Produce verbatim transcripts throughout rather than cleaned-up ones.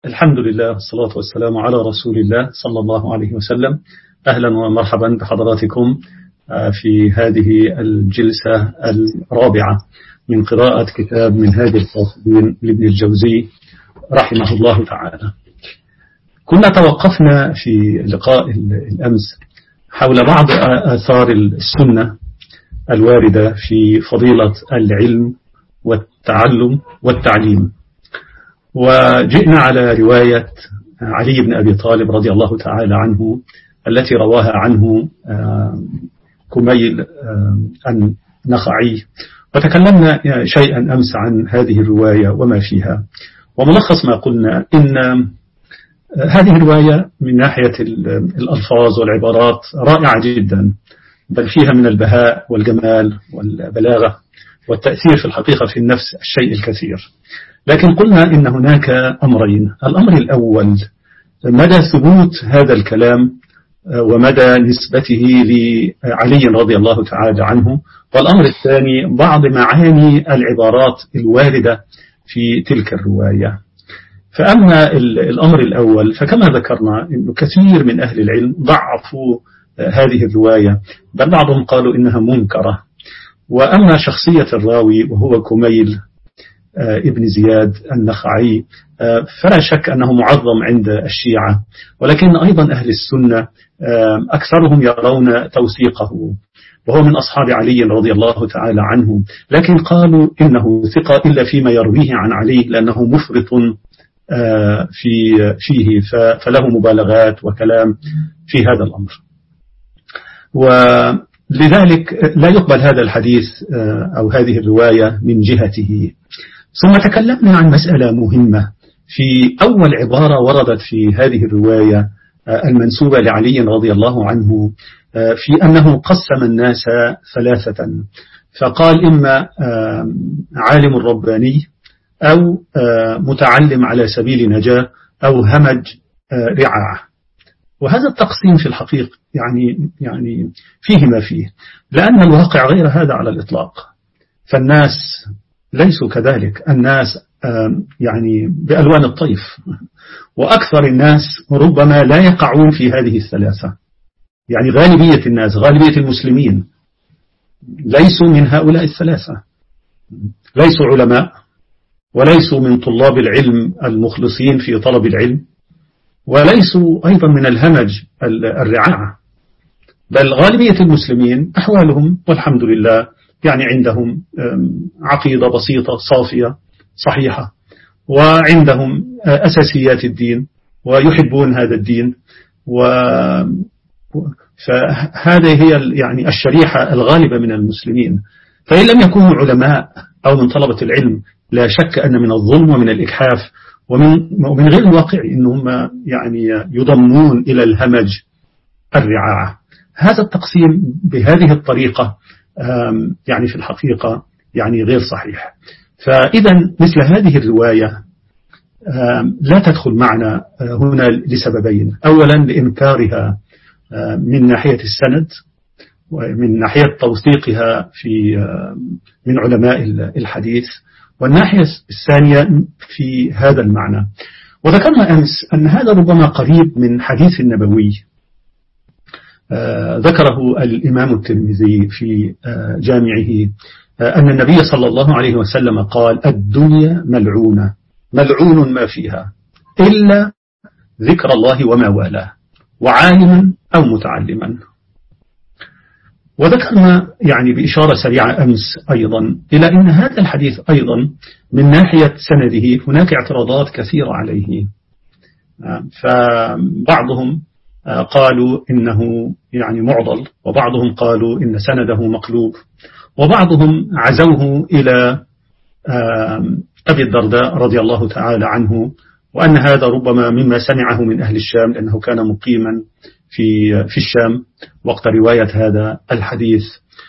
الحمد لله والصلاة والسلام على رسول الله صلى الله عليه وسلم. أهلا ومرحبا بحضراتكم في هذه الجلسة الرابعة من قراءة كتاب منهاج القاصدين لابن الجوزي رحمه الله تعالى. كنا توقفنا في لقاء الأمس حول بعض آثار السنة الواردة في فضيلة العلم والتعلم والتعليم، وجئنا على رواية علي بن أبي طالب رضي الله تعالى عنه التي رواها عنه كميل النخعي، وتكلمنا شيئا أمس عن هذه الرواية وما فيها. وملخص ما قلنا إن هذه الرواية من ناحية الألفاظ والعبارات رائعة جدا، بل فيها من البهاء والجمال والبلاغة والتأثير في الحقيقة في النفس الشيء الكثير. لكن قلنا إن هناك أمرين: الأمر الأول مدى ثبوت هذا الكلام ومدى نسبته لعلي رضي الله تعالى عنه، والأمر الثاني بعض معاني العبارات الواردة في تلك الرواية. فأما الأمر الأول فكما ذكرنا إنه كثير من أهل العلم ضعفوا هذه الرواية، بل بعضهم قالوا إنها منكرة. وأما شخصية الراوي وهو كميل ابن زياد النخعي فلا شك أنه معظم عند الشيعة، ولكن أيضا أهل السنة أكثرهم يرون توثيقه، وهو من أصحاب علي رضي الله تعالى عنه، لكن قالوا إنه ثقة إلا فيما يرويه عن علي لأنه مفرط في فيه فله مبالغات وكلام في هذا الأمر، ولذلك لا يقبل هذا الحديث أو هذه الرواية من جهته. ثم تكلمنا عن مسألة مهمة في أول عبارة وردت في هذه الرواية المنسوبة لعلي رضي الله عنه، في أنه قسم الناس ثلاثة، فقال إما عالم رباني أو متعلم على سبيل نجاة أو همج رعاع. وهذا التقسيم في الحقيقة يعني يعني فيه ما فيه، لأن الواقع غير هذا على الإطلاق. فالناس ليسوا كذلك، الناس يعني بألوان الطيف، وأكثر الناس ربما لا يقعون في هذه الثلاثة. يعني غالبية الناس، غالبية المسلمين ليسوا من هؤلاء الثلاثة، ليسوا علماء وليسوا من طلاب العلم المخلصين في طلب العلم، وليسوا أيضا من الهمج الرعاعة، بل غالبية المسلمين أحوالهم والحمد لله يعني عندهم عقيدة بسيطة صافية صحيحة، وعندهم أساسيات الدين ويحبون هذا الدين، و فهذه هي يعني الشريحة الغالبة من المسلمين. فإن لم يكونوا علماء أو من طلبة العلم لا شك أن من الظلم ومن الإجحاف ومن ومن غير الواقع إنهم يعني يضمون إلى الهمج الرعاعة. هذا التقسيم بهذه الطريقة يعني في الحقيقة يعني غير صحيح. فإذا مثل هذه الرواية لا تدخل معنا هنا لسببين: أولا لإنكارها من ناحية السند ومن ناحية توثيقها في من علماء الحديث، والناحية الثانية في هذا المعنى. وذكرنا أمس أن هذا ربما قريب من حديث النبوي ذكره الإمام الترمذي في جامعه، أن النبي صلى الله عليه وسلم قال: الدنيا ملعونة ملعون ما فيها إلا ذكر الله وما والاه وعالما أو متعلما. وذكرنا يعني بإشارة سريعة أمس أيضا إلى أن هذا الحديث أيضا من ناحية سنده هناك اعتراضات كثيرة عليه. فبعضهم قالوا إنه يعني معضل، وبعضهم قالوا إن سنده مقلوب، وبعضهم عزوه إلى أبي الدرداء رضي الله تعالى عنه، وأن هذا ربما مما سمعه من أهل الشام لأنه كان مقيما في في الشام وقت رواية هذا الحديث.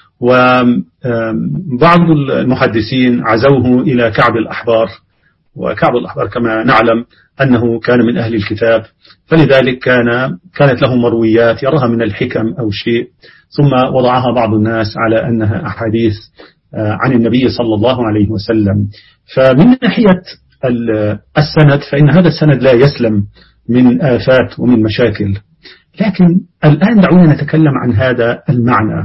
وبعض المحدثين عزوه إلى كعب الأحبار، وكعب الأحبار كما نعلم أنه كان من أهل الكتاب، فلذلك كان كانت له مرويات يراها من الحكم أو شيء، ثم وضعها بعض الناس على أنها أحاديث عن النبي صلى الله عليه وسلم. فمن ناحية السند فإن هذا السند لا يسلم من آفات ومن مشاكل. لكن الآن دعونا نتكلم عن هذا المعنى.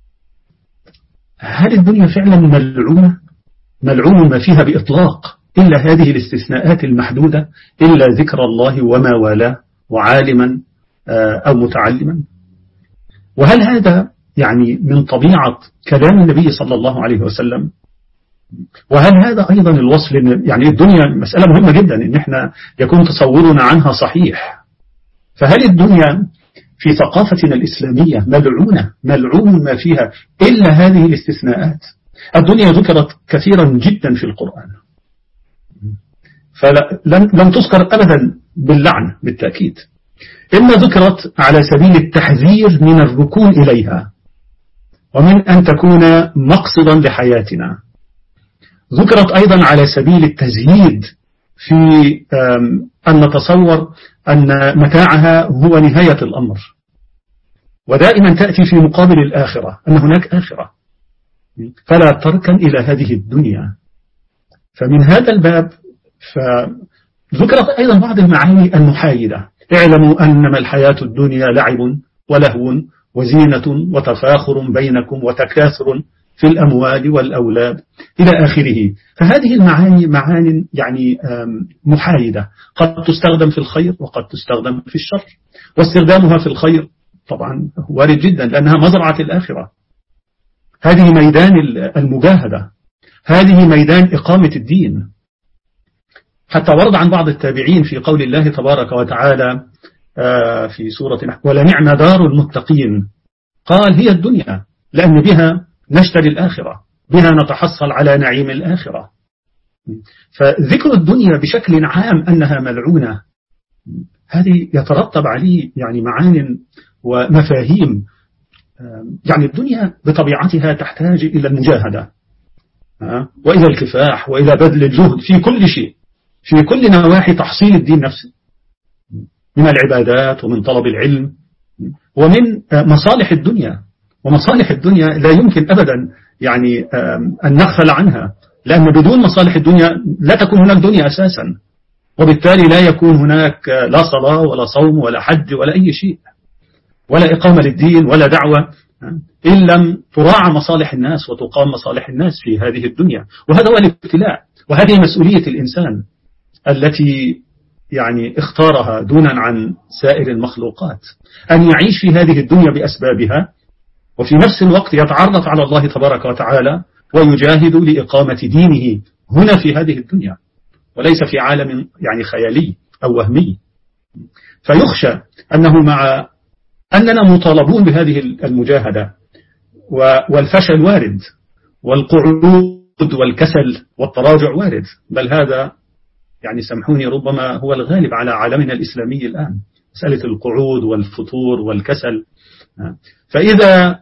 هل الدنيا فعلا ملعونة؟ ملعون ما فيها بإطلاق إلا هذه الاستثناءات المحدودة، إلا ذكر الله وما والاه وعالما أو متعلما؟ وهل هذا يعني من طبيعة كلام النبي صلى الله عليه وسلم؟ وهل هذا أيضا الوصل؟ يعني الدنيا مسألة مهمة جدا إن احنا يكون تصورنا عنها صحيح. فهل الدنيا في ثقافتنا الإسلامية ملعونة ملعون ما فيها إلا هذه الاستثناءات؟ الدنيا ذكرت كثيرا جدا في القرآن، فلم لم تذكر أبدا باللعن بالتأكيد، إما ذكرت على سبيل التحذير من الركون إليها ومن أن تكون مقصدا لحياتنا، ذكرت أيضا على سبيل التزهيد في أن نتصور أن متاعها هو نهاية الأمر، ودائما تأتي في مقابل الآخرة أن هناك آخرة، فلا تركن إلى هذه الدنيا. فمن هذا الباب فذكرت أيضا بعض المعاني المحايدة. اعلموا أنما الحياة الدنيا لعب ولهو وزينة وتفاخر بينكم وتكاثر في الأموال والأولاد إلى آخره. فهذه المعاني معاني يعني محايدة، قد تستخدم في الخير وقد تستخدم في الشر، واستخدامها في الخير طبعا وارد جدا لأنها مزرعة الآخرة. هذه ميدان المجاهدة، هذه ميدان إقامة الدين. حتى ورد عن بعض التابعين في قول الله تبارك وتعالى في سورة نحل: ولنعم دار المتقين، قال هي الدنيا لأن بها نشتري الآخرة، بها نتحصل على نعيم الآخرة. فذكر الدنيا بشكل عام أنها ملعونة، هذه يترتب عليه يعني معان ومفاهيم. يعني الدنيا بطبيعتها تحتاج إلى المجاهدة وإلى الكفاح وإلى بذل الجهد في كل شيء، في كل نواحي تحصيل الدين نفسه، من العبادات ومن طلب العلم ومن مصالح الدنيا. ومصالح الدنيا لا يمكن أبدا يعني أن نغفل عنها، لأن بدون مصالح الدنيا لا تكون هناك دنيا أساسا، وبالتالي لا يكون هناك لا صلاة ولا صوم ولا حج ولا أي شيء، ولا إقامة للدين ولا دعوة، إن لم تراعى مصالح الناس وتقام مصالح الناس في هذه الدنيا. وهذا هو الابتلاء، وهذه مسؤولية الإنسان التي يعني اختارها دونا عن سائر المخلوقات، أن يعيش في هذه الدنيا بأسبابها، وفي نفس الوقت يتعرف على الله تبارك وتعالى ويجاهد لإقامة دينه هنا في هذه الدنيا، وليس في عالم يعني خيالي أو وهمي. فيخشى أنه مع أننا مطالبون بهذه المجاهدة والفشل وارد، والقعود والكسل والتراجع وارد، بل هذا يعني سامحوني ربما هو الغالب على عالمنا الإسلامي الآن، مسألة القعود والفتور والكسل. فإذا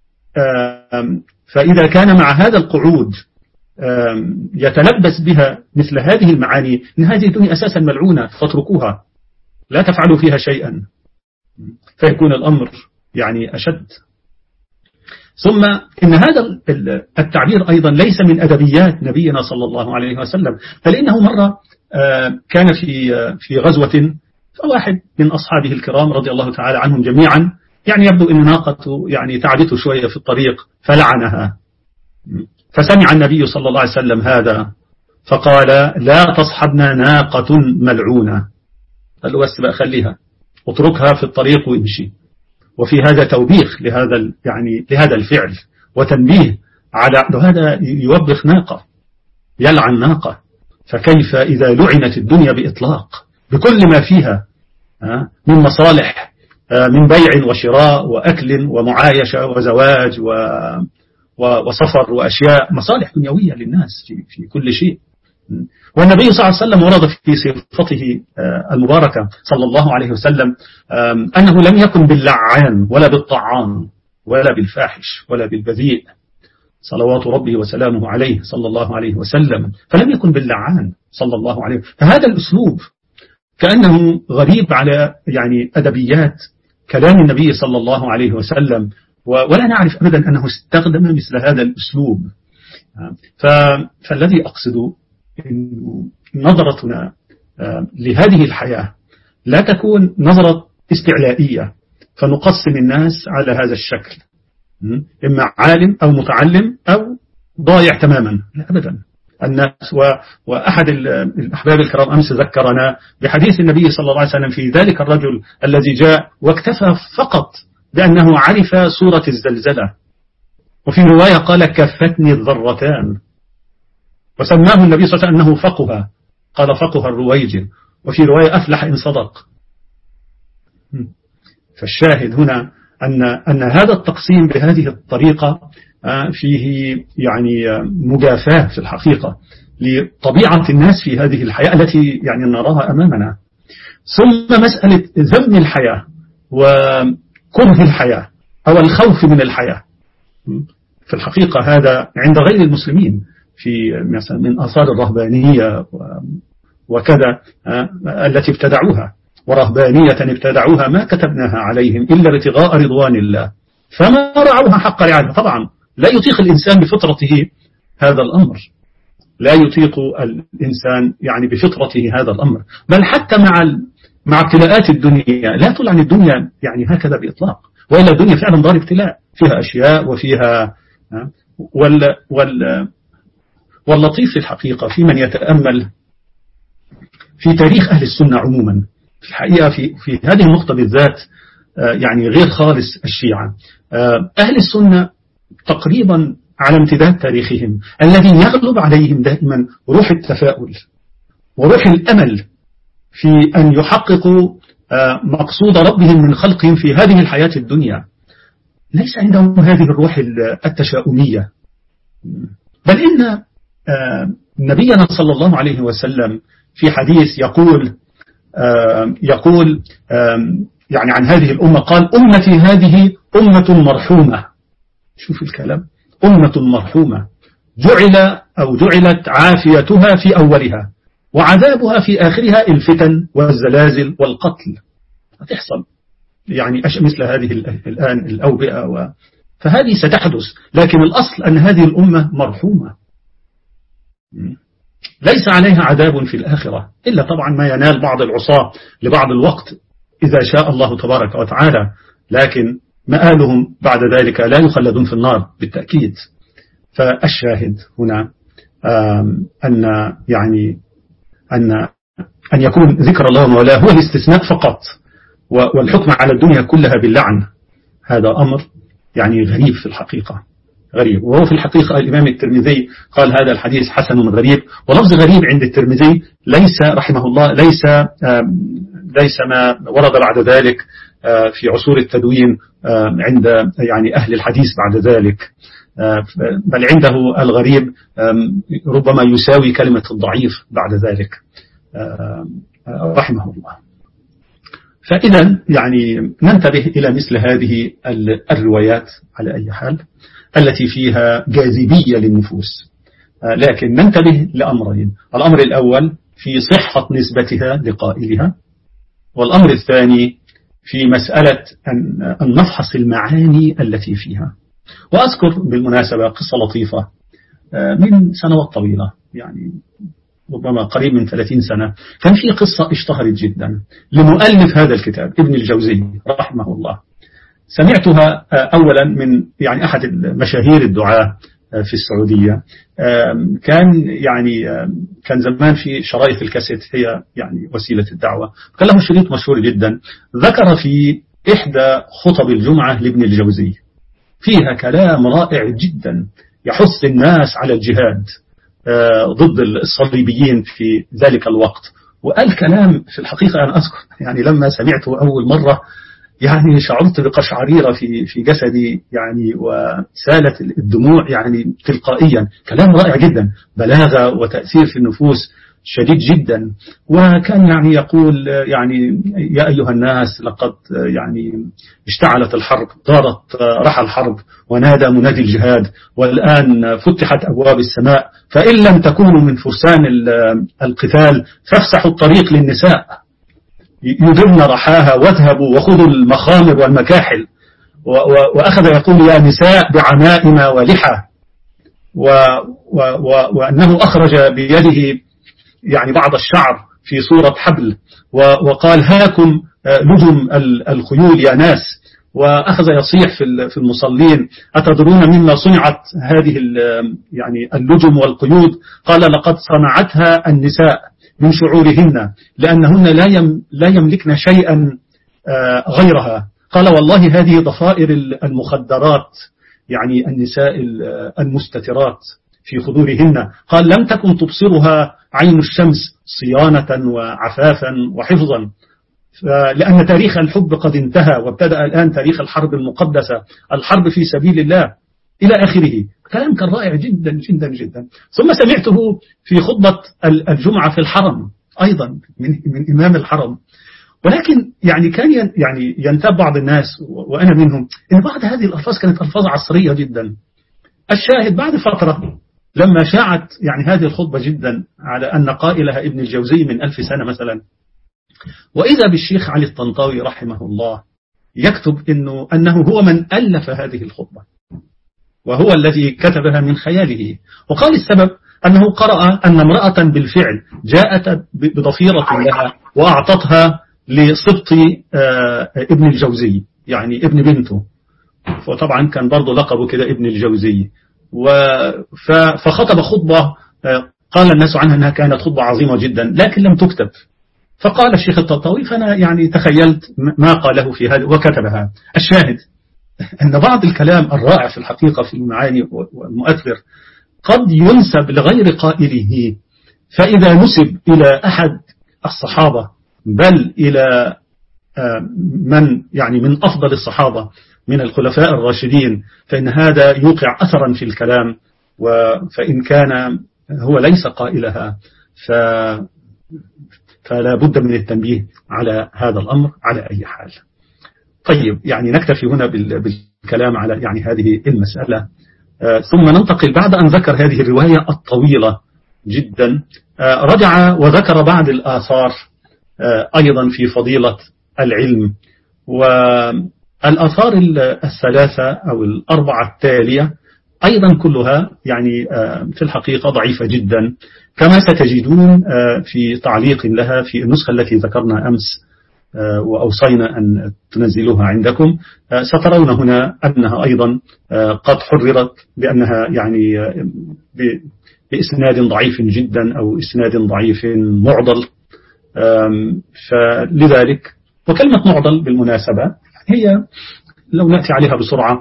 فإذا كان مع هذا القعود يتلبس بها مثل هذه المعاني، إن هذه الدنيا أساسا ملعونة فاتركوها، لا تفعلوا فيها شيئا، فيكون الأمر يعني أشد. ثم إن هذا التعبير أيضا ليس من أدبيات نبينا صلى الله عليه وسلم، فلأنه مرة كان في في غزوة، فواحد من أصحابه الكرام رضي الله تعالى عنهم جميعا يعني يبدو أن ناقته يعني تعبته شوية في الطريق فلعنها، فسمع النبي صلى الله عليه وسلم هذا فقال: لا تصحبنا ناقة ملعونة. قال له بس بقى خليها، اتركها في الطريق وامشي. وفي هذا توبيخ لهذا يعني لهذا الفعل وتنبيه على هذا، يوبخ ناقة، يلعن ناقة، فكيف إذا لعنت الدنيا بإطلاق بكل ما فيها من مصالح، من بيع وشراء وأكل ومعايشة وزواج وسفر وأشياء، مصالح دنيوية للناس في في كل شيء. والنبي صلى الله عليه وسلم ورد في صفته المباركة صلى الله عليه وسلم أنه لم يكن باللعان ولا بالطعان ولا بالفاحش ولا بالبذيء، صلوات ربه وسلامه عليه صلى الله عليه وسلم، فلم يكن باللعان صلى الله عليه وسلم. فهذا الأسلوب كأنه غريب على يعني أدبيات كلام النبي صلى الله عليه وسلم، ولا نعرف أبدا أنه استخدم مثل هذا الأسلوب. فالذي أقصده نظرتنا لهذه الحياة لا تكون نظرة استعلائية فنقسم الناس على هذا الشكل، إما عالم أو متعلم أو ضايع تماما. لا أبدا. الناس وأحد الأحباب الكرام أمس ذكرنا بحديث النبي صلى الله عليه وسلم في ذلك الرجل الذي جاء واكتفى فقط بأنه عرف سورة الزلزلة، وفي رواية قال كفتني الذرتان، وسماه النبي صلى الله عليه وسلم أنه فقه، قال فقه الرويجل، وفي رواية أفلح إن صدق. فالشاهد هنا أن أن هذا التقسيم بهذه الطريقة فيه يعني مجافاة في الحقيقة لطبيعة الناس في هذه الحياة التي يعني نراها أمامنا. ثم مسألة ذم الحياة وكره الحياة أو الخوف من الحياة، في الحقيقة هذا عند غير المسلمين في مثلا من آثار الرهبانية وكذا التي ابتدعوها، ورهبانية ابتدعوها ما كتبناها عليهم إلا ابتغاء رضوان الله فما رعوها حق رعايتها. طبعا لا يطيق الإنسان بفطرته هذا الأمر، لا يطيق الإنسان يعني بفطرته هذا الأمر، بل حتى مع مع ابتلاءات الدنيا لا تلعن الدنيا يعني هكذا بإطلاق، وإلا الدنيا فعلا دار ابتلاء فيها أشياء وفيها وال وال واللطيف في الحقيقة في من يتأمل في تاريخ أهل السنة عموما في الحقيقة في في هذه النقطة بالذات يعني غير خالص الشيعة. أهل السنة تقريبا على امتداد تاريخهم الذي يغلب عليهم دائما روح التفاؤل وروح الأمل في أن يحققوا مقصود ربهم من خلقهم في هذه الحياة الدنيا. ليس عندهم هذه الروح التشاؤمية، بل إن نبينا صلى الله عليه وسلم في حديث يقول يقول يعني عن هذه الأمة قال أمتي هذه أمة مرحومة. شوف الكلام، أمة مرحومة جعل أو جعلت عافيتها في أولها وعذابها في آخرها الفتن والزلازل والقتل. هتحصل يعني مثل هذه الآن الأوبئة و... فهذه ستحدث، لكن الأصل أن هذه الأمة مرحومة ليس عليها عذاب في الآخرة إلا طبعا ما ينال بعض العصاة لبعض الوقت إذا شاء الله تبارك وتعالى، لكن مآلهم بعد ذلك لا يخلدون في النار بالتأكيد. فالشاهد هنا أن يعني أن أن يكون ذكر الله مولاه هو الاستثناء فقط، والحكم على الدنيا كلها باللعن هذا أمر يعني غريب في الحقيقة، غريب. وهو في الحقيقة الإمام الترمذي قال هذا الحديث حسن غريب، ولفظ غريب عند الترمذي ليس رحمه الله ليس ليس ما ورد بعد ذلك في عصور التدوين عند يعني أهل الحديث بعد ذلك، بل عنده الغريب ربما يساوي كلمة الضعيف بعد ذلك رحمه الله. فإذا يعني ننتبه إلى مثل هذه الروايات على أي حال التي فيها جاذبية للنفوس، لكن ننتبه لأمرين: الأمر الأول في صحة نسبتها لقائلها، والأمر الثاني في مسألة أن نفحص المعاني التي فيها. وأذكر بالمناسبة قصة لطيفة من سنوات طويلة، يعني ربما قريب من ثلاثين سنة، كان في قصة اشتهرت جدا لمؤلف هذا الكتاب ابن الجوزي رحمه الله. سمعتها أولا من يعني أحد المشاهير الدعاة في السعودية، كان يعني كان زمان في شرايط الكاسيت هي يعني وسيلة الدعوة، كان له شريط مشهور جدا ذكر في إحدى خطب الجمعة لابن الجوزي فيها كلام رائع جدا يحث الناس على الجهاد ضد الصليبيين في ذلك الوقت. وقال كلام في الحقيقة أنا أذكر يعني لما سمعته أول مرة يعني شعرت بقشعريرة في في جسدي يعني وسالت الدموع يعني تلقائيا. كلام رائع جدا، بلاغة وتأثير في النفوس شديد جدا. وكان يعني يقول يعني يا أيها الناس لقد يعني اشتعلت الحرب، دارت رحى الحرب، ونادى منادي الجهاد، والآن فتحت أبواب السماء، فإن لم تكونوا من فرسان القتال فافسحوا الطريق للنساء يدرن رحاها واذهبوا وخذوا المخامر والمكاحل. وأخذ يقول يا نساء بعمائم ولحى. و و و وأنه أخرج بيده يعني بعض الشعر في صورة حبل وقال هاكم لجم الخيول يا ناس، وأخذ يصيح في المصلين أتدرون مما صنعت هذه يعني اللجم والقيود؟ قال لقد صنعتها النساء من شعورهن لأنهن لا يملكن شيئا غيرها. قال والله هذه ضفائر المخدرات، يعني النساء المستترات في خدورهن. قال لم تكن تبصرها عين الشمس صيانة وعفافا وحفظا، لأن تاريخ الحب قد انتهى وابتدأ الآن تاريخ الحرب المقدسة، الحرب في سبيل الله إلى آخره. كلام كان رائع جدا جدا جدا. ثم سمعته في خطبة الجمعة في الحرم أيضا من, من إمام الحرم، ولكن يعني كان يعني ينتاب بعض الناس وأنا منهم إن بعض هذه الألفاظ كانت ألفاظ عصرية جدا. الشاهد بعد فترة لما شاعت يعني هذه الخطبة جدا على أن قائلها ابن الجوزي من ألف سنة مثلا، وإذا بالشيخ علي الطنطاوي رحمه الله يكتب إنه أنه هو من ألف هذه الخطبة وهو الذي كتبها من خياله. وقال السبب أنه قرأ أن امرأة بالفعل جاءت بضفيرة لها وأعطتها لصبط ابن الجوزي يعني ابن بنته، وطبعا كان برضه لقبه كده ابن الجوزي. فخطب خطبة قال الناس عنها أنها كانت خطبة عظيمة جدا لكن لم تكتب. فقال الشيخ الطنطاوي فأنا يعني تخيلت ما قاله في هذا وكتبها. الشاهد أن بعض الكلام الرائع في الحقيقة في المعاني والمؤثر قد ينسب لغير قائله، فإذا نسب إلى أحد الصحابة بل إلى من يعني من أفضل الصحابة من الخلفاء الراشدين فإن هذا يوقع أثرا في الكلام، فإن كان هو ليس قائلها ف فلا بد من التنبيه على هذا الأمر على أي حال. طيب يعني نكتفي هنا بالكلام على يعني هذه المسألة، ثم ننتقل بعد أن ذكر هذه الرواية الطويلة جدا رجع وذكر بعض الآثار أيضا في فضيلة العلم. والآثار الثلاثة أو الأربعة التالية أيضا كلها يعني في الحقيقة ضعيفة جدا كما ستجدون في تعليق لها في النسخة التي ذكرنا أمس وأوصينا أن تنزلوها عندكم. سترون هنا أنها أيضا قد حررت بأنها يعني بإسناد ضعيف جدا أو إسناد ضعيف معضل. فلذلك وكلمة معضل بالمناسبة هي لو نأتي عليها بسرعة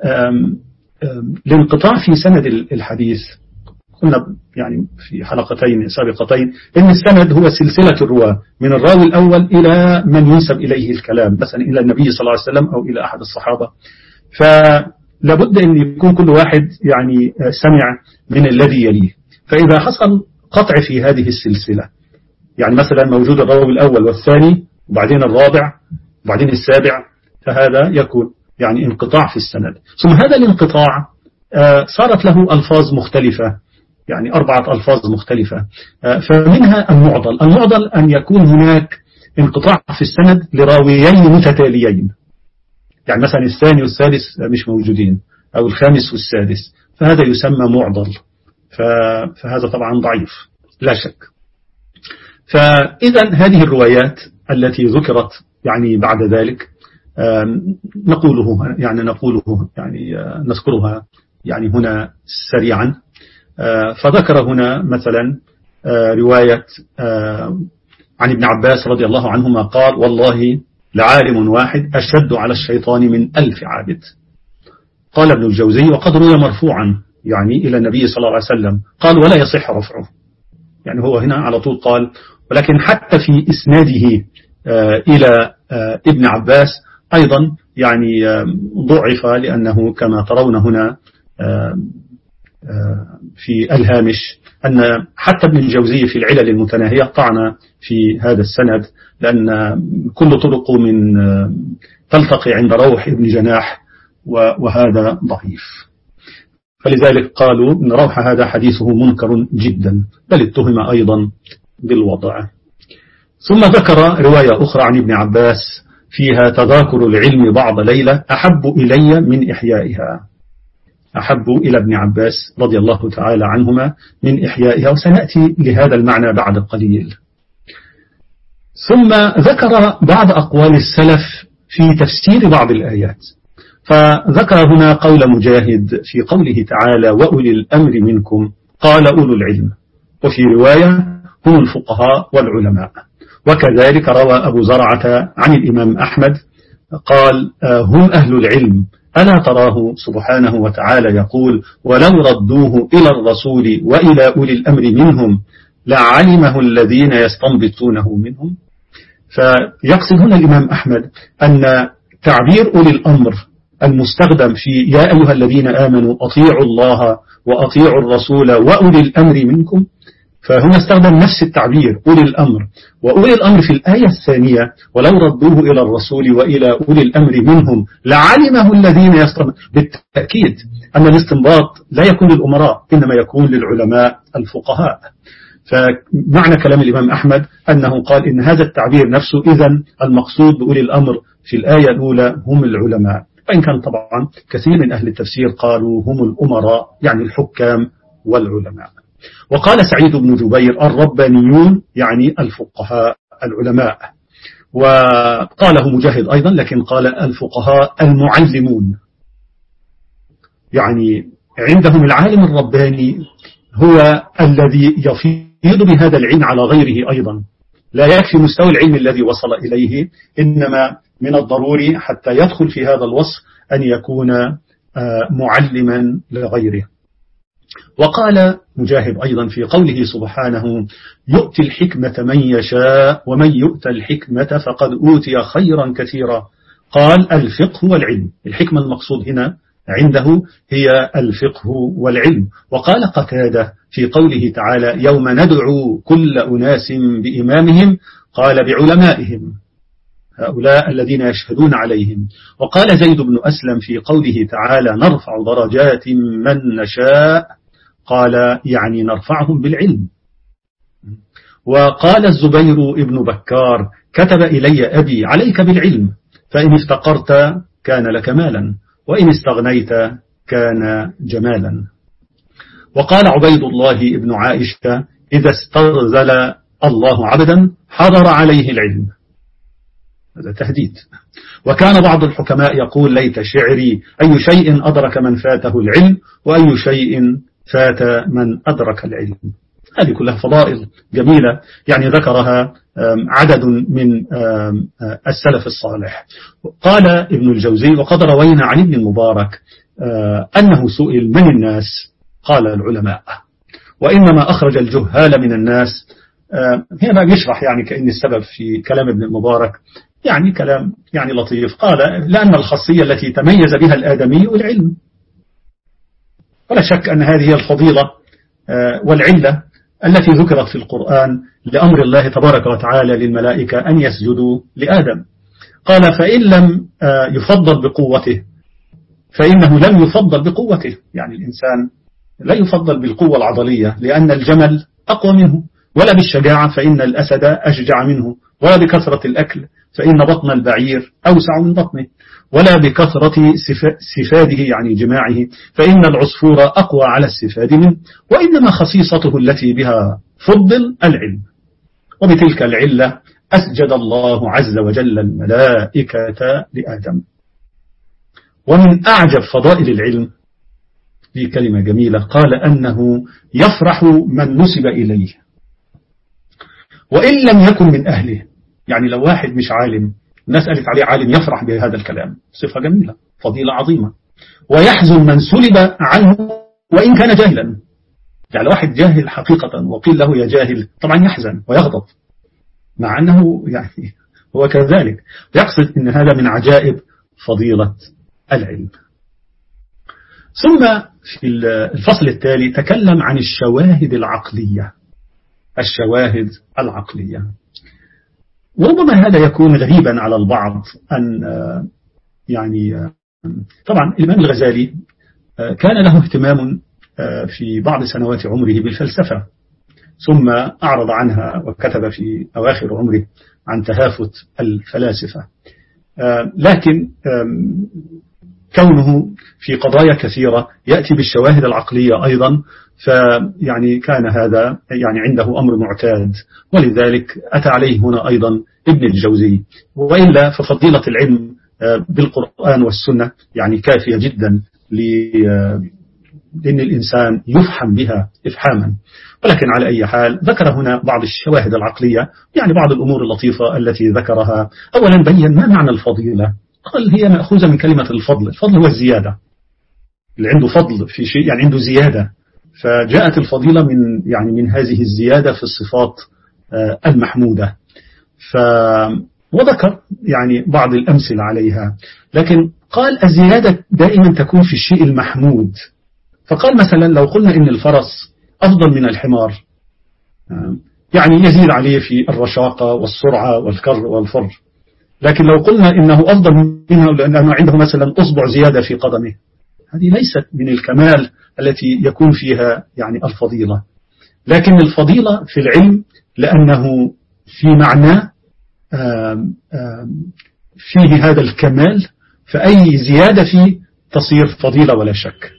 لانقطاع في سند الحديث. قلنا يعني في حلقتين سابقتين إن السند هو سلسلة الرواة من الراوي الأول إلى من ينسب إليه الكلام مثلا إلى النبي صلى الله عليه وسلم أو إلى أحد الصحابة. فلابد أن يكون كل واحد يعني سمع من الذي يليه. فإذا حصل قطع في هذه السلسلة يعني مثلا موجود الراوي الأول والثاني وبعدين الرابع وبعدين السابع، فهذا يكون يعني انقطاع في السند. ثم هذا الانقطاع صارت له ألفاظ مختلفة يعني أربعة ألفاظ مختلفة. فمنها المعضل. المعضل أن يكون هناك انقطاع في السند لراويين متتاليين، يعني مثلا الثاني والثالث مش موجودين أو الخامس والسادس، فهذا يسمى معضل. فهذا طبعا ضعيف لا شك. فإذا هذه الروايات التي ذكرت يعني بعد ذلك نقوله يعني نقوله يعني نذكرها يعني هنا سريعا. فذكر هنا مثلا رواية عن ابن عباس رضي الله عنهما قال والله لعالم واحد أشد على الشيطان من ألف عابد. قال ابن الجوزي وقد روي مرفوعا يعني إلى النبي صلى الله عليه وسلم، قال ولا يصح رفعه. يعني هو هنا على طول قال ولكن حتى في إسناده إلى ابن عباس أيضا يعني ضعف، لأنه كما ترون هنا في الهامش أن حتى ابن الجوزي في العلل المتناهية طعن في هذا السند، لأن كل طرق من تلتقي عند روح ابن جناح وهذا ضعيف. فلذلك قالوا إن روح هذا حديثه منكر جدا، بل اتهم أيضا بالوضع. ثم ذكر رواية أخرى عن ابن عباس فيها تذاكر العلم بعض ليلة أحب إلي من إحيائها. أحب إلى ابن عباس رضي الله تعالى عنهما من إحيائها، وسنأتي لهذا المعنى بعد قليل. ثم ذكر بعض أقوال السلف في تفسير بعض الآيات، فذكر هنا قول مجاهد في قوله تعالى وأولي الأمر منكم، قال أولو العلم، وفي رواية هم الفقهاء والعلماء. وكذلك روى أبو زرعة عن الإمام أحمد قال هم أهل العلم، ألا تراه سبحانه وتعالى يقول ولو ردوه إلى الرسول وإلى أولي الأمر منهم لعلمه الذين يستنبطونه منهم. فيقصد هنا الإمام أحمد أن تعبير أولي الأمر المستخدم في يا أيها الذين آمنوا أطيعوا الله وأطيعوا الرسول وأولي الأمر منكم، فهنا استخدم نفس التعبير أولي الأمر. وأولي الأمر في الآية الثانية ولو ردوه إلى الرسول وإلى أولي الأمر منهم لعلمه الذين يستنبطون، بالتأكيد أن الاستنباط لا يكون للأمراء إنما يكون للعلماء الفقهاء. فمعنى كلام الإمام أحمد أنه قال إن هذا التعبير نفسه إذن المقصود بأولي الأمر في الآية الأولى هم العلماء، وإن كان طبعا كثير من أهل التفسير قالوا هم الأمراء يعني الحكام والعلماء. وقال سعيد بن جبير الربانيون يعني الفقهاء العلماء، وقاله مجاهد أيضا لكن قال الفقهاء المعلمون، يعني عندهم العالم الرباني هو الذي يفيض بهذا العلم على غيره أيضا، لا يكفي مستوى العلم الذي وصل إليه، إنما من الضروري حتى يدخل في هذا الوصف أن يكون معلما لغيره. وقال مجاهد أيضا في قوله سبحانه يؤتي الحكمة من يشاء ومن يؤتى الحكمة فقد أوتي خيرا كثيرا، قال الفقه والعلم، الحكمة المقصود هنا عنده هي الفقه والعلم. وقال قتادة في قوله تعالى يوم ندعو كل أناس بإمامهم، قال بعلمائهم هؤلاء الذين يشهدون عليهم. وقال زيد بن أسلم في قوله تعالى نرفع درجات من نشاء، قال يعني نرفعهم بالعلم. وقال الزبير ابن بكار كتب إلي أبي عليك بالعلم، فإن افتقرت كان لك مالا وإن استغنيت كان جمالا. وقال عبيد الله ابن عائشة إذا استرزل الله عبدا حضر عليه العلم، هذا تهديد. وكان بعض الحكماء يقول ليت شعري أي شيء أدرك من فاته العلم وأي شيء فات من أدرك العلم. هذه كلها فضائل جميلة يعني ذكرها عدد من السلف الصالح. قال ابن الجوزي وقد روينا عن ابن المبارك أنه سئل من الناس، قال العلماء، وإنما أخرج الجهال من الناس. هنا بيشرح يعني كأن السبب في كلام ابن المبارك يعني كلام يعني لطيف، قال لأن الخاصية التي تميز بها الآدمي العلم، ولا شك أن هذه الفضيلة والعلة التي ذكرت في القرآن لأمر الله تبارك وتعالى للملائكة أن يسجدوا لآدم. قال فإن لم يفضل بقوته فإنه لم يفضل بقوته، يعني الإنسان لا يفضل بالقوة العضلية لأن الجمل أقوى منه، ولا بالشجاعة فإن الأسد أشجع منه، ولا بكثرة الأكل فإن بطن البعير أوسع من بطنه، ولا بكثرة سفاده يعني جماعه فإن العصفور أقوى على السفاد منه، وإنما خصيصته التي بها فضل العلم. وبتلك العلة أسجد الله عز وجل الملائكة لآدم. ومن أعجب فضائل العلم في كلمة جميلة قال أنه يفرح من نسب إليه وإن لم يكن من أهله، يعني لو واحد مش عالم الناس قالت عليه عالم يفرح بهذا الكلام، صفة جميلة فضيلة عظيمة. ويحزن من سلب عنه وإن كان جاهلا، يعني لو واحد جاهل حقيقة وقيل له يا جاهل طبعا يحزن ويغضب مع أنه يعني هو كذلك، يقصد أن هذا من عجائب فضيلة العلم. ثم في الفصل التالي تكلم عن الشواهد العقلية. الشواهد العقلية، وربما هذا يكون غريبا على البعض أن يعني طبعا الإمام الغزالي كان له اهتمام في بعض سنوات عمره بالفلسفة، ثم أعرض عنها وكتب في أواخر عمره عن تهافت الفلاسفة. لكن كونه في قضايا كثيرة يأتي بالشواهد العقلية أيضا، فيعني كان هذا يعني عنده أمر معتاد، ولذلك أتى عليه هنا أيضا ابن الجوزي. وإلا ففضيلة العلم بالقرآن والسنة يعني كافية جدا لأن الإنسان يفهم بها إفحاما. ولكن على أي حال ذكر هنا بعض الشواهد العقلية، يعني بعض الأمور اللطيفة التي ذكرها. أولا بين ما معنى الفضيلة، قال هي مأخوذة من كلمة الفضل. الفضل هو الزيادة، اللي عنده فضل في شيء يعني عنده زيادة، فجاءت الفضيلة من يعني من هذه الزيادة في الصفات المحمودة. ف وذكر يعني بعض الأمثلة عليها، لكن قال الزيادة دائما تكون في الشيء المحمود. فقال مثلا لو قلنا إن الفرس أفضل من الحمار، يعني يزيد عليه في الرشاقة والسرعة والكر والفر، لكن لو قلنا إنه أفضل منه لأنه عنده مثلا أصبع زيادة في قدمه، هذه ليست من الكمال التي يكون فيها يعني الفضيلة. لكن الفضيلة في العلم لأنه في معنى آم آم فيه هذا الكمال، فأي زيادة فيه تصير فضيلة ولا شك.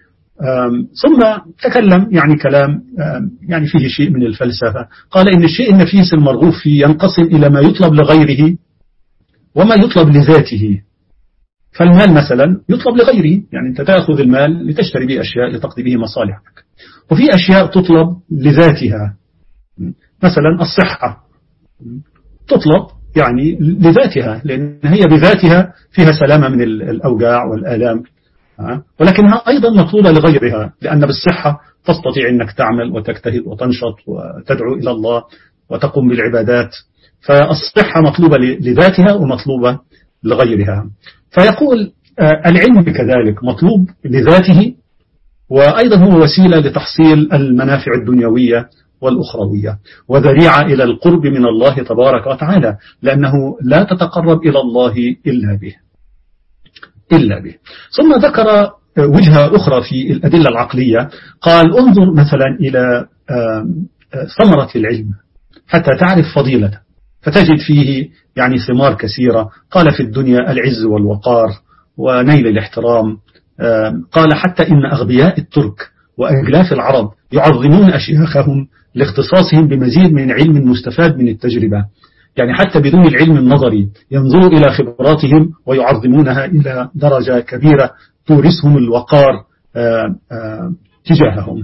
ثم تكلم يعني كلام يعني فيه شيء من الفلسفة. قال إن الشيء النفيس المرغوب فيه ينقسم إلى ما يطلب لغيره وما يطلب لذاته. فالمال مثلا يطلب لغيره، يعني أنت تأخذ المال لتشتري به أشياء لتقضي به مصالحك، وفي أشياء تطلب لذاتها، مثلا الصحة تطلب يعني لذاتها لأن هي بذاتها فيها سلامة من الأوجاع والآلام، ولكنها أيضا مطلوبة لغيرها، لأن بالصحة تستطيع أنك تعمل وتجتهد وتنشط وتدعو إلى الله وتقوم بالعبادات. فالصحة مطلوبة لذاتها ومطلوبة لغيرها. فيقول العلم كذلك مطلوب لذاته، وأيضا هو وسيلة لتحصيل المنافع الدنيوية والأخروية، وذريعة إلى القرب من الله تبارك وتعالى، لأنه لا تتقرب إلى الله إلا به إلا به. ثم ذكر وجهة أخرى في الأدلة العقلية. قال انظر مثلا إلى ثمرة العلم حتى تعرف فضيلته، فتجد فيه يعني ثمار كثيرة. قال في الدنيا العز والوقار ونيل الاحترام. قال حتى إن أغبياء الترك وأجلاف العرب يعظمون أشياخهم لاختصاصهم بمزيد من علم مستفاد من التجربة، يعني حتى بدون العلم النظري ينظروا إلى خبراتهم ويعظمونها إلى درجة كبيرة تورثهم الوقار تجاههم.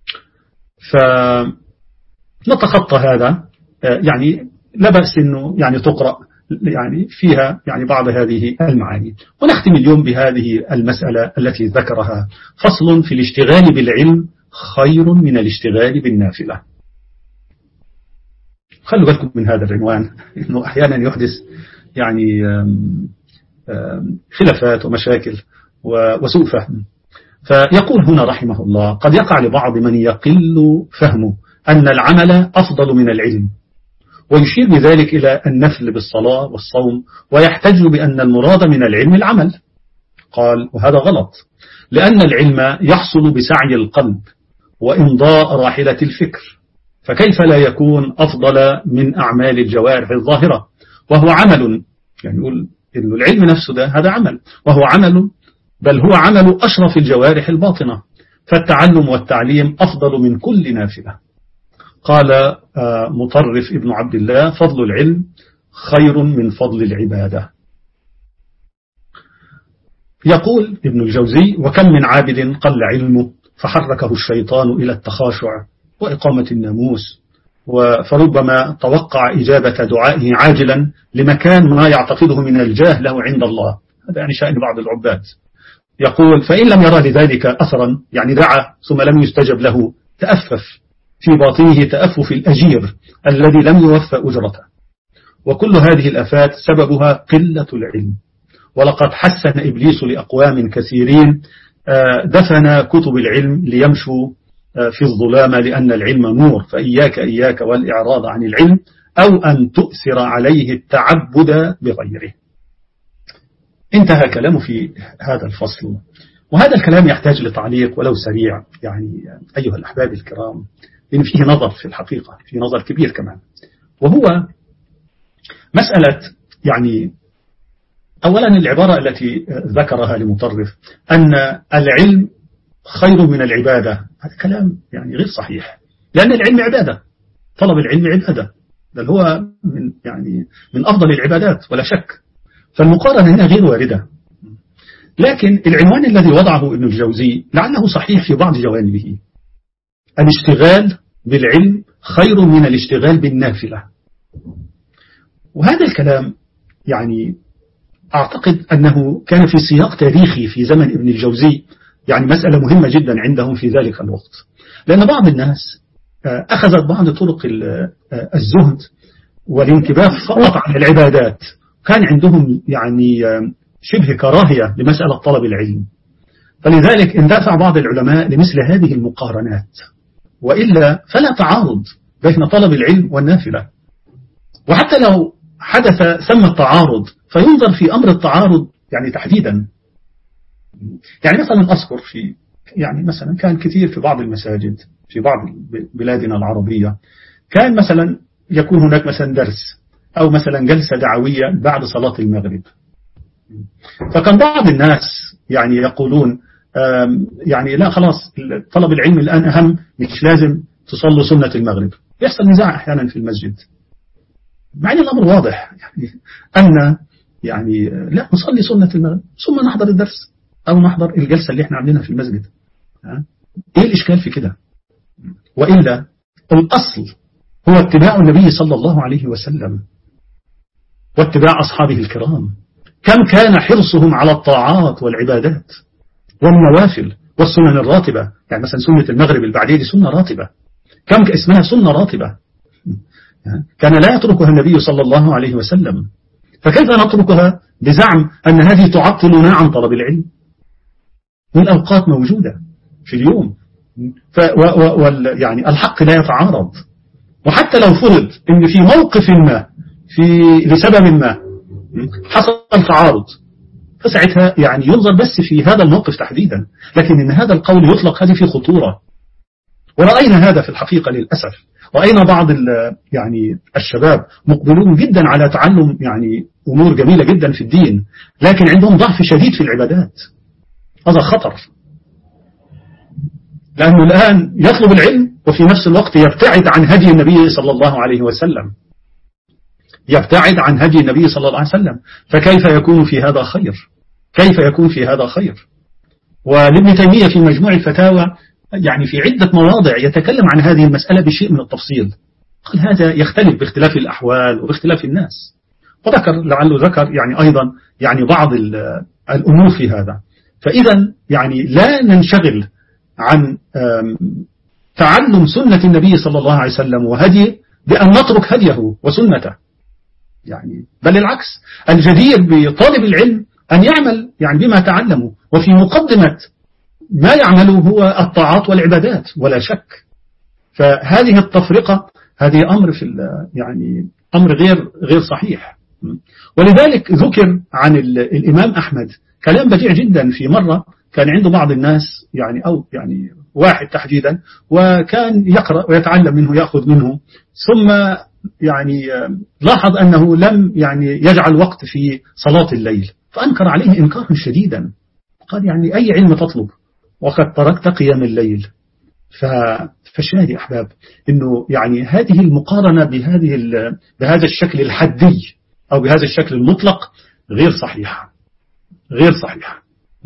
فنتخطى هذا، يعني لا بأس إنه يعني تقرأ يعني فيها يعني بعض هذه المعاني. ونختم اليوم بهذه المسألة التي ذكرها: فصل في الاشتغال بالعلم خير من الاشتغال بالنافلة. خلوا بالكم من هذا العنوان، إنه أحيانا يحدث يعني خلافات ومشاكل وسوء فهم. فيقول هنا رحمه الله: قد يقع لبعض من يقل فهمه أن العمل أفضل من العلم، ويشير بذلك إلى النفل بالصلاة والصوم، ويحتج بأن المراد من العلم العمل. قال: وهذا غلط، لأن العلم يحصل بسعي القلب وإمضاء راحلة الفكر، فكيف لا يكون أفضل من أعمال الجوارح الظاهرة، وهو عمل. يعني يقول إنه العلم نفسه ده هذا عمل، وهو عمل، بل هو عمل أشرف الجوارح الباطنة، فالتعلم والتعليم أفضل من كل نافلة. قال مطرف ابن عبد الله: فضل العلم خير من فضل العبادة. يقول ابن الجوزي: وكم من عابد قل علمه فحركه الشيطان إلى التخاشع وإقامة الناموس، فربما توقع إجابة دعائه عاجلا لمكان ما يعتقده من الجاه له عند الله. هذا يعني شأن بعض العباد. يقول: فإن لم يرى لذلك أثرا، يعني دعا ثم لم يستجب له، تأفف في باطنه تأفف الأجير الذي لم يوفى أجرته. وكل هذه الآفات سببها قلة العلم. ولقد حسن إبليس لأقوام كثيرين دفن كتب العلم ليمشوا في الظلام، لأن العلم نور، فإياك إياك والإعراض عن العلم، أو أن تؤثر عليه التعبد بغيره. انتهى كلامه في هذا الفصل، وهذا الكلام يحتاج لتعليق ولو سريع. يعني أيها الأحباب الكرام، لأن فيه نظر في الحقيقة، فيه نظر كبير كمان، وهو مسألة يعني أولا العبارة التي ذكرها لمطرف أن العلم خير من العبادة، هذا كلام يعني غير صحيح، لأن العلم عبادة، طلب العلم عبادة، بل هو من يعني من أفضل العبادات ولا شك، فالمقارنة هنا غير واردة. لكن العنوان الذي وضعه ابن الجوزي لعله صحيح في بعض جوانبه، الاشتغال بالعلم خير من الاشتغال بالنافلة، وهذا الكلام يعني أعتقد أنه كان في سياق تاريخي في زمن ابن الجوزي، يعني مسألة مهمة جدا عندهم في ذلك الوقت، لأن بعض الناس أخذت بعض طرق الزهد والانتباه فقط على العبادات، كان عندهم يعني شبه كراهية لمسألة طلب العلم، فلذلك اندفع بعض العلماء لمثل هذه المقارنات، وإلا فلا تعارض بين طلب العلم والنافلة. وحتى لو حدث ثم التعارض فينظر في أمر التعارض يعني تحديدا. يعني مثلا أذكر في يعني مثلا كان كثير في بعض المساجد في بعض بلادنا العربية، كان مثلا يكون هناك مثلا درس أو مثلا جلسة دعوية بعد صلاة المغرب، فكان بعض الناس يعني يقولون يعني لا خلاص طلب العلم الآن أهم، مش لازم تصلوا سنة المغرب. يحصل نزاع أحيانا في المسجد، مع أن الأمر واضح يعني أن يعني لا نصلي سنة المغرب ثم نحضر الدرس أو نحضر الجلسة اللي احنا عاملينها في المسجد. إيه الإشكال في كده؟ وإلا الأصل هو اتباع النبي صلى الله عليه وسلم واتباع أصحابه الكرام، كم كان حرصهم على الطاعات والعبادات والنوافل والسنن الراتبة. يعني مثلا سنة المغرب البعدية دي سنة راتبة، كم اسمها سنة راتبة، كان لا يتركها النبي صلى الله عليه وسلم، فكيف نتركها بزعم أن هذه تعطلنا عن طلب العلم؟ والأوقات موجودة في اليوم، ف و و وال يعني الحق لا يتعارض. وحتى لو فرض أن في موقف ما في لسبب ما حصل تعارض، فساعتها يعني ينظر بس في هذا الموقف تحديدا، لكن إن هذا القول يطلق هذه في خطورة. ورأينا هذا في الحقيقة للأسف، رأينا بعض يعني الشباب مقبلون جدا على تعلم يعني أمور جميلة جدا في الدين، لكن عندهم ضعف شديد في العبادات. هذا خطر، لأنه الآن يطلب العلم وفي نفس الوقت يبتعد عن هدي النبي صلى الله عليه وسلم، يبتعد عن هدي النبي صلى الله عليه وسلم، فكيف يكون في هذا خير؟ كيف يكون في هذا خير؟ ولابن تيمية في مجموع الفتاوى يعني في عدة مواضع يتكلم عن هذه المسألة بشيء من التفصيل، قال هذا يختلف باختلاف الأحوال وباختلاف الناس، وذكر لعله ذكر يعني أيضا يعني بعض الأمور في هذا. فإذا يعني لا ننشغل عن تعلم سنة النبي صلى الله عليه وسلم وهديه بأن نترك هديه وسنته، يعني بل العكس، الجدير بطالب العلم أن يعمل يعني بما تعلمه، وفي مقدمة ما يعمله هو الطاعات والعبادات ولا شك. فهذه التفرقة هذه أمر في يعني أمر غير غير صحيح. ولذلك ذكر عن الإمام أحمد كلام بديع جدا. في مرة كان عنده بعض الناس يعني أو يعني واحد تحديدا، وكان يقرأ ويتعلم منه يأخذ منه، ثم يعني لاحظ أنه لم يعني يجعل وقت في صلاة الليل، فأنكر عليه إنكارا شديدا، قال يعني أي علم تطلب وقد تركت قيام الليل. فالشاهد يا أحباب إنه يعني هذه المقارنة بهذه بهذا الشكل الحدي أو بهذا الشكل المطلق غير صحيحة، غير صحيحة.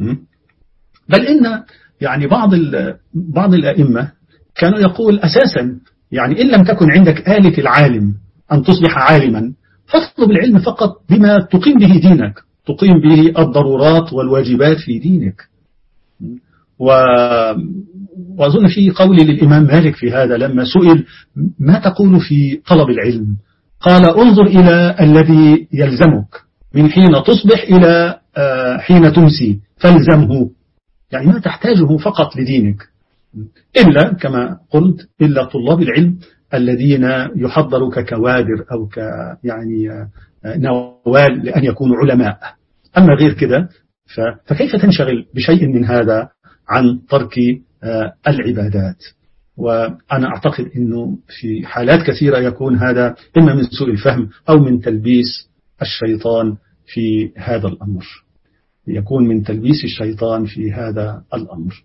بل إن يعني بعض بعض الأئمة كانوا يقول أساسا يعني إن لم تكن عندك آلة العالم أن تصبح عالما، فاطلب العلم فقط بما تقيم به دينك، تقيم به الضرورات والواجبات في دينك. و... وأظن في قول للإمام مالك في هذا لما سئل ما تقول في طلب العلم، قال انظر إلى الذي يلزمك من حين تصبح إلى حين تمسي فالزمه، يعني ما تحتاجه فقط لدينك، إلا كما قلت إلا طلاب العلم الذين يحضروا ككوادر أو ك يعني نوال لأن يكونوا علماء. أما غير كده فكيف تنشغل بشيء من هذا عن ترك العبادات؟ وأنا أعتقد أنه في حالات كثيرة يكون هذا إما من سوء الفهم أو من تلبيس الشيطان في هذا الأمر، يكون من تلبيس الشيطان في هذا الأمر.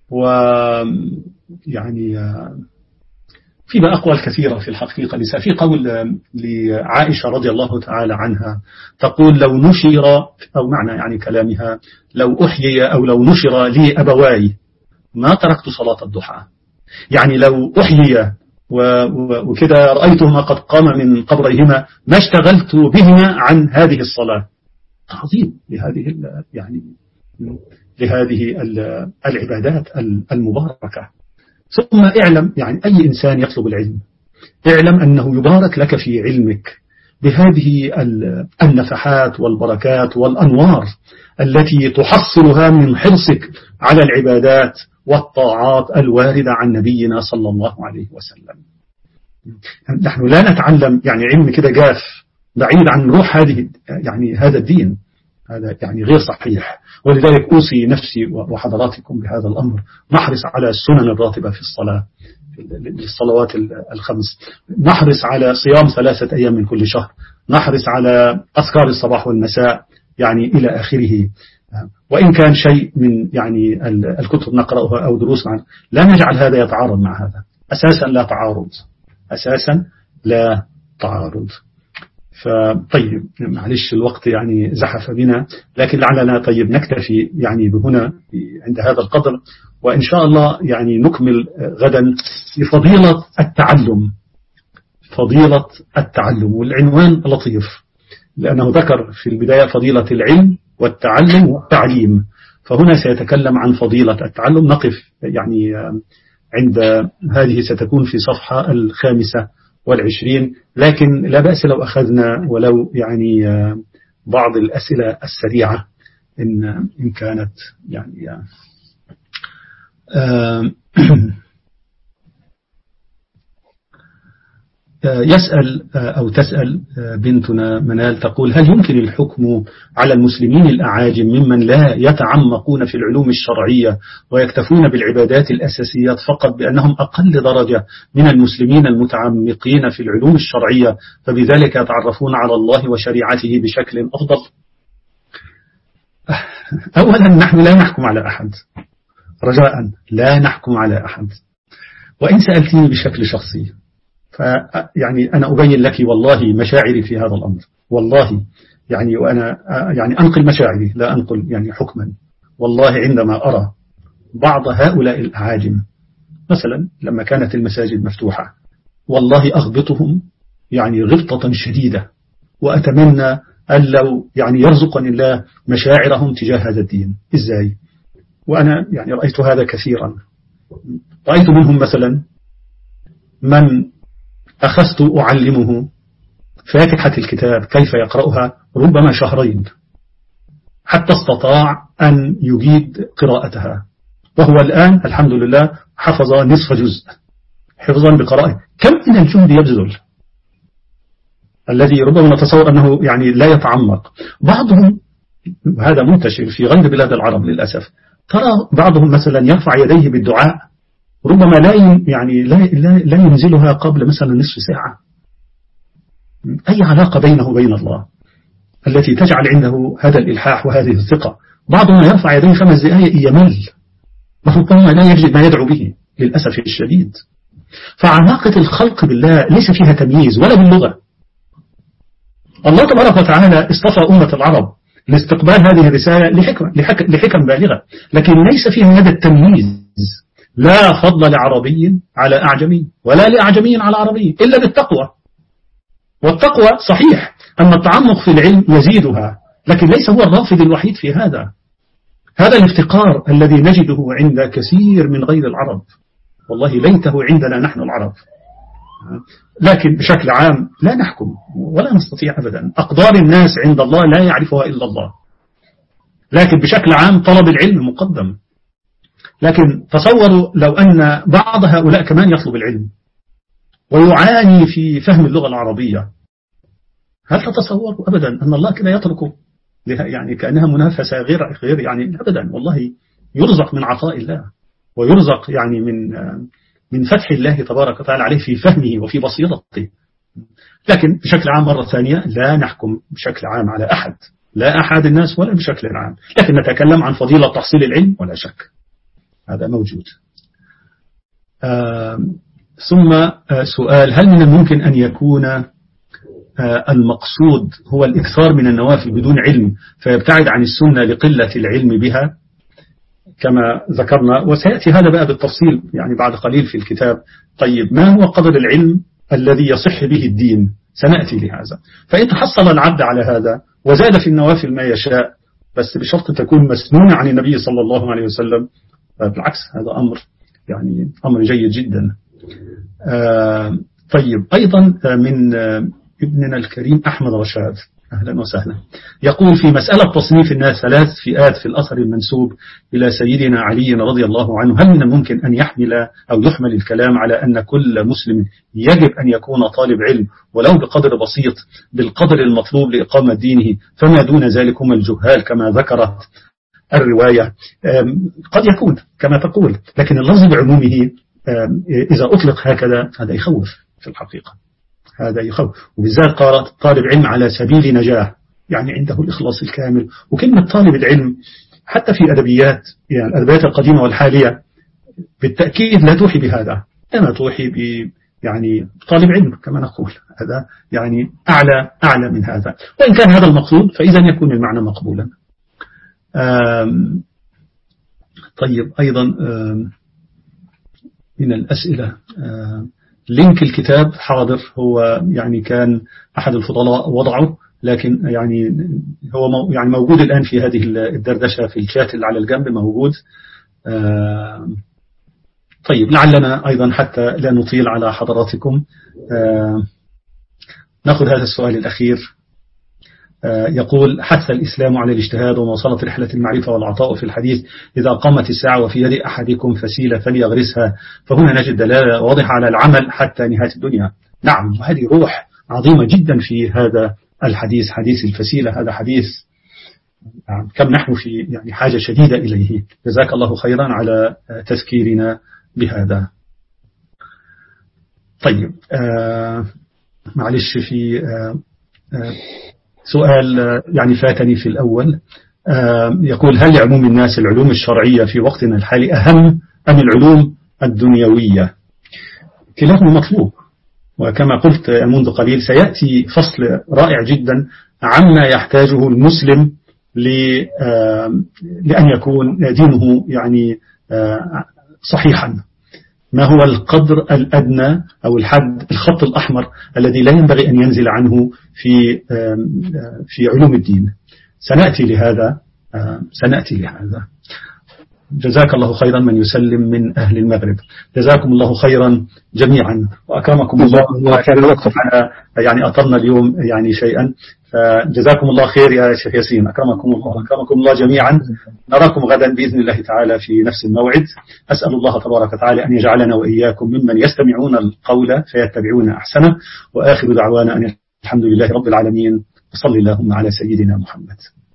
ويعني في بقى أقوال كثيرة في الحقيقة. لسا في قول لعائشة رضي الله تعالى عنها تقول: لو نشر، أو معنى يعني كلامها، لو أحيي أو لو نشر لي أبواي ما تركت صلاة الضحى. يعني لو أحيي وكذا رأيتهما قد قام من قبريهما ما اشتغلت بهما عن هذه الصلاة. تعظيم لهذه يعني لهذه العبادات المباركة. ثم اعلم، يعني أي إنسان يطلب العلم اعلم أنه يبارك لك في علمك بهذه النفحات والبركات والأنوار التي تحصلها من حرصك على العبادات والطاعات الواردة عن نبينا صلى الله عليه وسلم. نحن لا نتعلم يعني علم كده جاف بعيد عن روح هذه يعني هذا الدين، هذا يعني غير صحيح. ولذلك أوصي نفسي وحضراتكم بهذا الأمر. نحرص على السنن الراتبة في الصلاة، في الصلوات الخمس، نحرص على صيام ثلاثة أيام من كل شهر، نحرص على أذكار الصباح والمساء يعني إلى آخره. وإن كان شيء من يعني الكتب نقرأها أو دروس معنا لا نجعل هذا يتعارض مع هذا. أساسا لا تعارض، أساسا لا تعارض. فطيب معلش الوقت يعني زحف بنا، لكن لعلنا طيب نكتفي يعني بهنا عند هذا القدر، وإن شاء الله يعني نكمل غدا بفضيلة التعلم. فضيلة التعلم، والعنوان لطيف لأنه ذكر في البداية فضيلة العلم والتعلم والتعليم، فهنا سيتكلم عن فضيلة التعلم. نقف يعني عند هذه ستكون في صفحة الخامسة والعشرين، لكن لا بأس لو أخذنا ولو يعني بعض الأسئلة السريعة إن إن كانت يعني يسأل أو تسأل بنتنا منال تقول: هل يمكن الحكم على المسلمين الأعاجم ممن لا يتعمقون في العلوم الشرعية ويكتفون بالعبادات الأساسيات فقط بأنهم أقل درجة من المسلمين المتعمقين في العلوم الشرعية، فبذلك يتعرفون على الله وشريعته بشكل أفضل؟ أولا نحن لا نحكم على أحد، رجاء لا نحكم على أحد. وإن سألتني بشكل شخصي فيعني أنا أبين لك والله مشاعري في هذا الأمر، والله يعني وأنا يعني أنقل مشاعري لا أنقل يعني حكما. والله عندما أرى بعض هؤلاء الأعاجم مثلا لما كانت المساجد مفتوحة والله أغبطهم يعني غبطة شديدة، وأتمنى أن لو يعني يرزقني الله مشاعرهم تجاه هذا الدين. إزاي؟ وأنا يعني رأيت هذا كثيرا. رأيت منهم مثلا من أخذت أعلمه فاتحة الكتاب كيف يقرأها ربما شهرين حتى استطاع أن يجيد قراءتها، وهو الآن الحمد لله حفظ نصف جزء حفظا بقراءة. كم من الجهد يبذل الذي ربما نتصور أنه يعني لا يتعمق. بعضهم هذا منتشر في غير بلاد العرب للأسف، ترى بعضهم مثلا يرفع يديه بالدعاء ربما لا يعني لا لا, لا ينزلها قبل مثلا نصف ساعة. أي علاقة بينه وبين الله التي تجعل عنده هذا الإلحاح وهذه الثقة؟ بعضهم يرفع يديه خمس دقائق يمل، وربما لا يجد ما يدعو به للأسف الشديد. فعلاقة الخلق بالله ليس فيها تمييز ولا باللغة. الله تبارك وتعالى اصطفى أمة العرب لاستقبال هذه الرسالة لحكم, لحكم, لحكم بالغة، لكن ليس فيها هذا التمييز. لا فضل لعربي على أعجمي ولا لأعجمي على عربي إلا بالتقوى. والتقوى صحيح أن التعمق في العلم يزيدها، لكن ليس هو الرافد الوحيد في هذا. هذا الافتقار الذي نجده عند كثير من غير العرب والله ليته عندنا نحن العرب. لكن بشكل عام لا نحكم ولا نستطيع أبدا. أقدار الناس عند الله لا يعرفها إلا الله، لكن بشكل عام طلب العلم مقدم. لكن تصوروا لو أن بعض هؤلاء كمان يطلب العلم ويعاني في فهم اللغة العربية، هل تتصوروا أبدا أن الله كده يتركه يعني كأنها منافسة غير غير يعني أبدا. والله يرزق من عطاء الله ويرزق يعني من من فتح الله تبارك وتعالى عليه في فهمه وفي بصيرته. لكن بشكل عام مرة ثانية لا نحكم بشكل عام على أحد، لا أحد الناس ولا بشكل عام، لكن نتكلم عن فضيلة تحصيل العلم ولا شك هذا موجود. آه ثم آه سؤال: هل من الممكن أن يكون آه المقصود هو الإكثار من النوافل بدون علم فيبتعد عن السنة لقلة العلم بها كما ذكرنا؟ وسيأتي هذا بقى بالتفصيل يعني بعد قليل في الكتاب. طيب ما هو قدر العلم الذي يصح به الدين؟ سنأتي لهذا. فإن تحصل العبد على هذا وزاد في النوافل ما يشاء بس بشرط تكون مسنونة عن النبي صلى الله عليه وسلم، بالعكس هذا أمر يعني أمر جيد جدا. آه طيب أيضا من آه ابننا الكريم أحمد رشاد، أهلا وسهلا، يقول: في مسألة تصنيف الناس ثلاث فئات في الأثر المنسوب إلى سيدنا علي رضي الله عنه، هل من الممكن أن يحمل أو يحمل الكلام على أن كل مسلم يجب أن يكون طالب علم ولو بقدر بسيط بالقدر المطلوب لإقامة دينه، فما دون ذلك هم الجهال كما ذكرت الرواية؟ قد يكون كما تقول، لكن اللفظ بعمومه إذا أطلق هكذا هذا يخوف في الحقيقة، هذا يخوف، وبالذات قالت طالب علم على سبيل نجاة يعني عنده الإخلاص الكامل. وكلمة طالب العلم حتى في أدبيات يعني الأدبيات القديمة والحالية بالتأكيد لا توحي بهذا، أنا توحي ب يعني طالب علم كما نقول، هذا يعني أعلى أعلى من هذا، وإن كان هذا المقصود فإذا يكون المعنى مقبولا. طيب أيضا من الأسئلة لينك الكتاب حاضر، هو يعني كان أحد الفضلاء وضعه لكن يعني هو مو يعني موجود الآن في هذه الدردشة في الشات اللي على الجنب موجود. طيب لعلنا أيضا حتى لا نطيل على حضراتكم نأخذ هذا السؤال الأخير. يقول: حث الإسلام على الاجتهاد ومواصلة رحلة المعرفة والعطاء في الحديث: إذا قامت الساعة وفي يد أحدكم فسيلة فليغرسها، فهنا نجد دلالة واضحة على العمل حتى نهاية الدنيا. نعم، وهذه روح عظيمة جدا في هذا الحديث، حديث الفسيلة، هذا حديث كم نحن في يعني حاجة شديدة إليه. جزاك الله خيرا على تذكيرنا بهذا. طيب آه معلش في آه آه سؤال يعني فاتني في الأول، يقول: هل لعموم الناس العلوم الشرعية في وقتنا الحالي أهم أم العلوم الدنيوية؟ كلاهما مطلوب، وكما قلت منذ قليل سيأتي فصل رائع جدا عما يحتاجه المسلم لأن يكون دينه يعني صحيحا، ما هو القدر الأدنى أو الحد الخط الأحمر الذي لا ينبغي أن ينزل عنه في في علوم الدين. سنأتي لهذا سنأتي لهذا. جزاك الله خيرا من يسلم من أهل المغرب. جزاكم الله خيرا جميعا وأكرمكم الله. كان الوقت يعني أطلنا اليوم يعني شيئا، فجزاكم الله خير يا شيخ ياسين، أكرمكم الله أكرمكم الله جميعا. نراكم غدا بإذن الله تعالى في نفس الموعد. أسأل الله تبارك وتعالى أن يجعلنا وإياكم ممن يستمعون القول فيتبعون أحسنه، وآخر دعوانا أن الحمد لله رب العالمين، وصلى اللهم على سيدنا محمد.